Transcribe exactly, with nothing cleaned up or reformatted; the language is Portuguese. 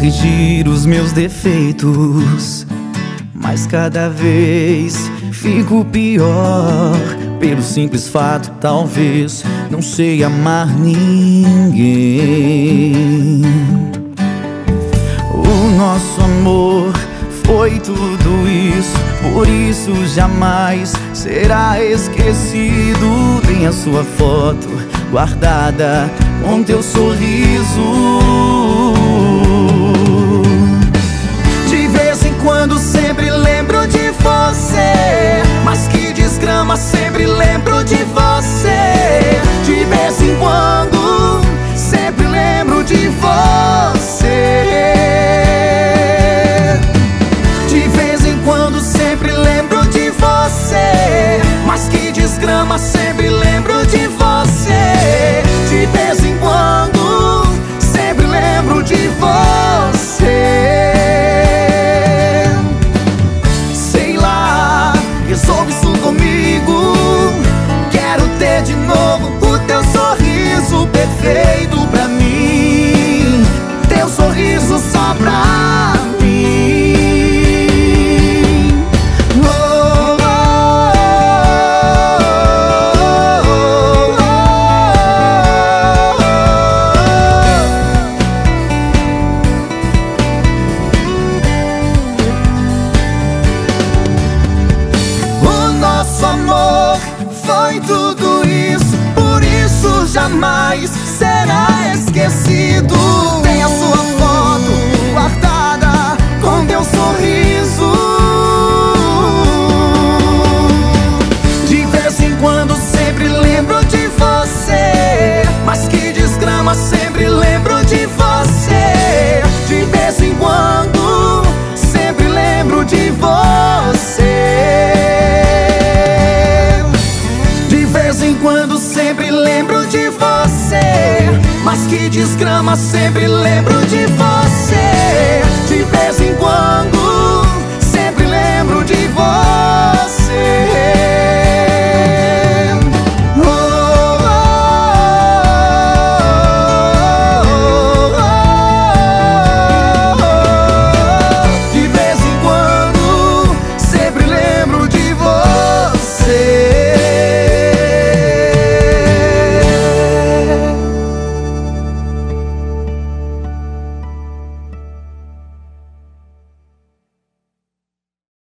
corrigir os meus defeitos, mas cada vez fico pior. Pelo simples fato, talvez não sei amar ninguém. O nosso amor foi tudo isso, por isso jamais será esquecido. Tem a sua foto guardada com teu sorriso. De vez em quando sempre lembro de você, mas que desgrama, sempre lembro de você. De vez em quando sempre lembro de você. De vez em quando sempre lembro de você, mas que desgrama, sempre lembro de você. De vez em quando sempre lembro de você. Sei lá, resolve isso comigo. Quero ter de novo o teu sorriso perfeito pra mim, teu sorriso só pra mim. Oh, oh, oh, oh, oh. O nosso amor foi tudo isso, por isso jamais será esquecido. Tem a sua foto guardada com teu sorriso. De vez em quando sempre lembro de você, mas que desgrama, sempre lembro de você. De vez em quando sempre lembro de você. De vez em quando sempre lembro de você, mas que desgrama, sempre lembro de você. De vez em quando